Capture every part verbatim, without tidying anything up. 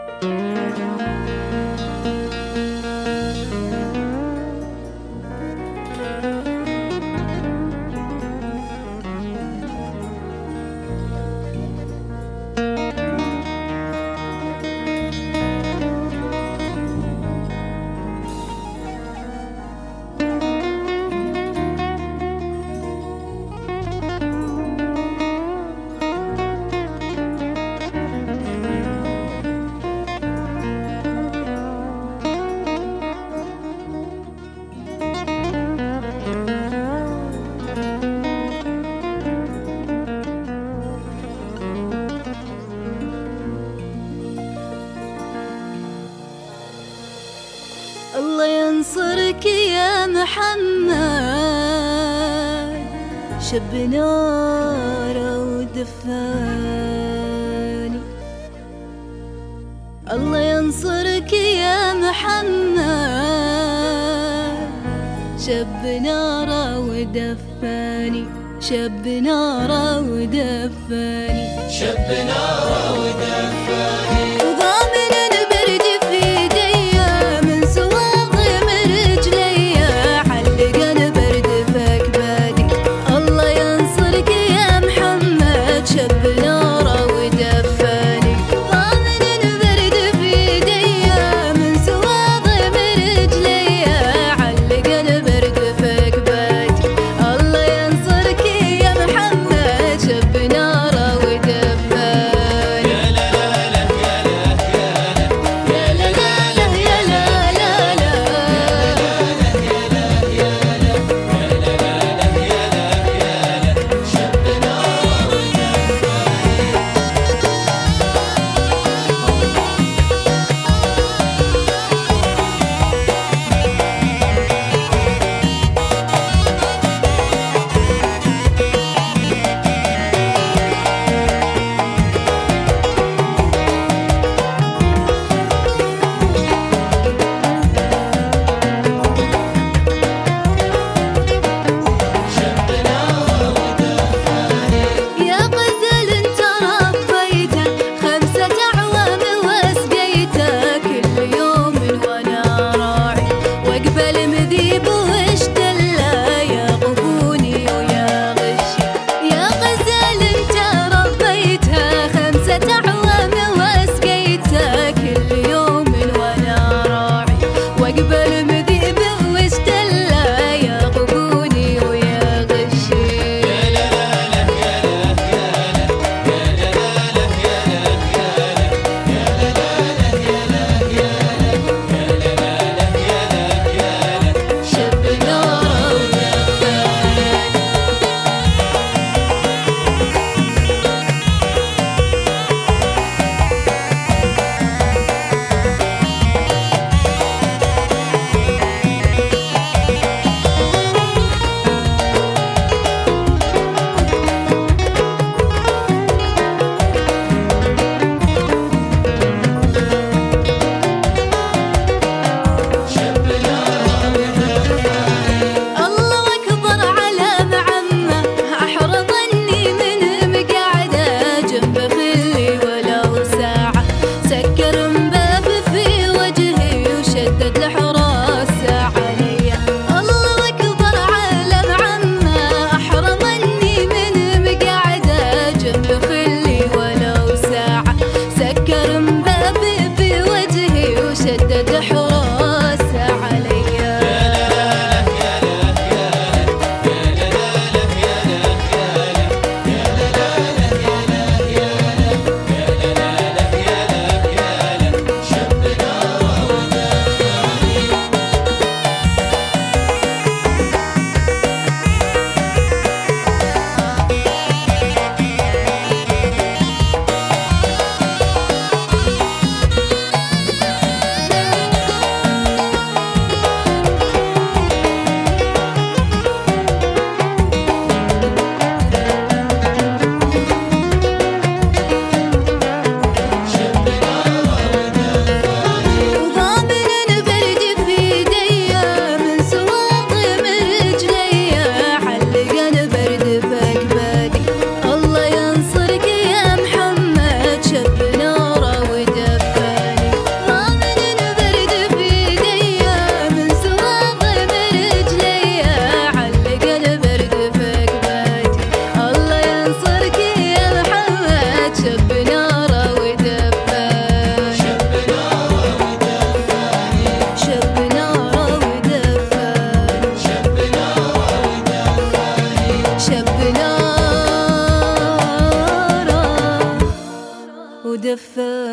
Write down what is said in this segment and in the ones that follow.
الله ينصرك يا محمد، شب ناره ودفاني. الله ينصرك يا محمد، شب ناره ودفاني، شب ناره ودفاني، شب ناره ودفاني. وضامن البرد في ايديا من سواضم رجليا، علقن برد فاكبادي. الله ينصرك يا محمد، شب ناره ودفاني. ضامن البرد في ايديا من سواضم رجليا، علقن برد فاكبادي. الله ينصرك يا محمد، شب ناره ودفاني. يا لا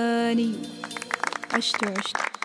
ثاني. عشت عشت